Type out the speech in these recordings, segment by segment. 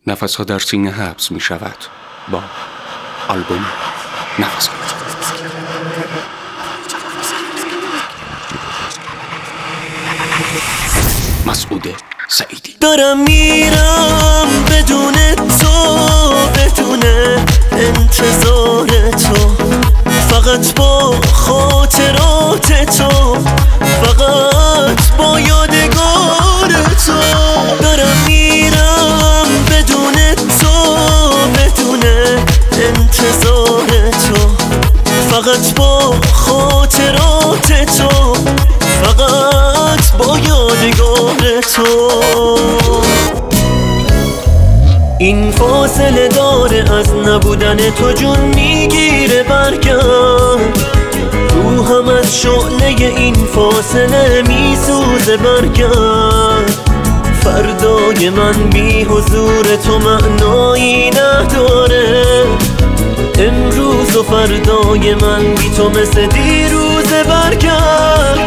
نفس‌ها در سینه حبس می شود با آلبوم نفس‌ها. مسعود سعیدی. دارم میرم بدون تو، بدون انتظار تو، فقط با خاطرات تو، فقط با یادگار تو. دارم میرم بدون تو، بدون انتظار تو، فقط با خاطرات تو، فقط با یادگار تو. این فاصله داره از نبودن تو جون میگیره برگرد، روحم از شعله این فاصله میسوزه برگرد. فردای من بی حضور تو معنایی نداره، امروز و فردای من بی تو مثل دیروزه برگرد.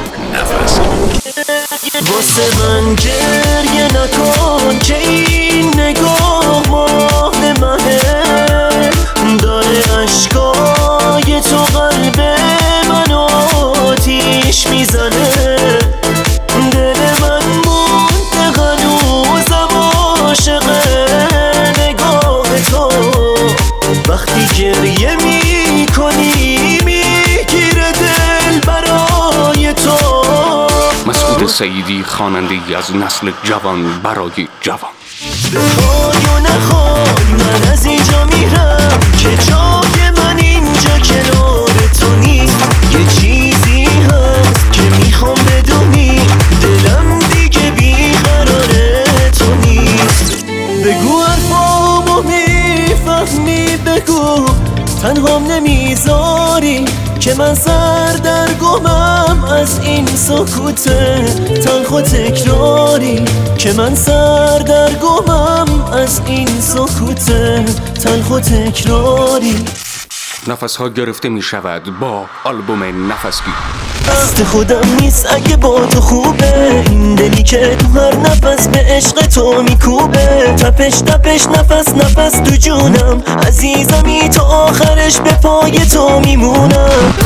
واسه من گریه نکن که این نگاه ماه منه، داره عشقای تو قلب منو آتیش میزنه. دل من مونده هنوزم عاشق نگاه تو، وقتی گریه میکنی میگیره دل برای تو. مسعود سعیدی، خواننده‌ای از نسل جوان برای جوان. بخوای و نخوای من از اینجا میرم، که جای من اینجا کنار تو نیست. یه چیزی هست که میخوام بدونی، دلم دیگه بیقراره تو نیست. بگو حرفامو میفهمی، بگو تنهام نمیذاری که من سردرگمم از این سکوت تلخ و تکراری، که من سردرگمم از این سکوت تلخ و تکراری. نفس‌ها گرفته می شود با آلبوم نفس‌گیر. دست خودم نیست اگه با تو خوبه، این دلی که تو هر نفس به عشق تو میکوبه. تپش تپش نفس نفس تو جونم، عزیزمی تا آخرش به پای تو میمونم.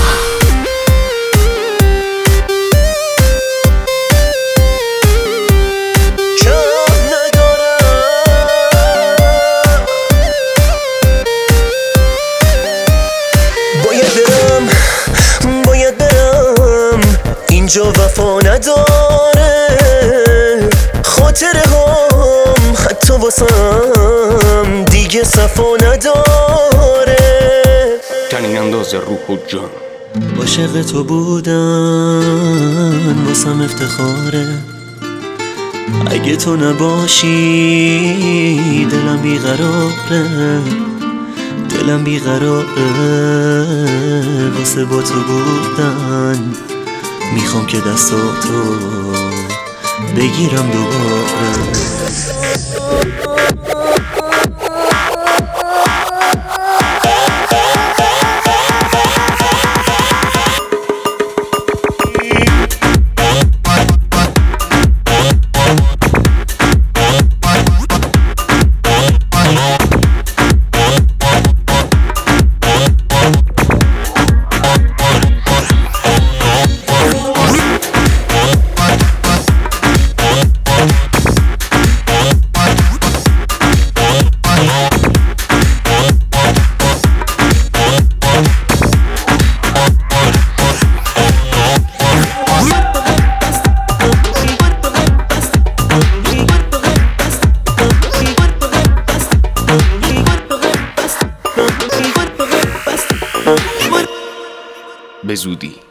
باید برم اینجا وفا نداره، خاطره هم حتی واسم دیگه صفا نداره. تنین انداز روح و جان. عاشق تو بودن واسم افتخاره، اگه تو نباشی دلم بیقراره، دلم بیقراره. واسه با تو بودن میخوام که دستاتو بگیرم دوباره. به زودی.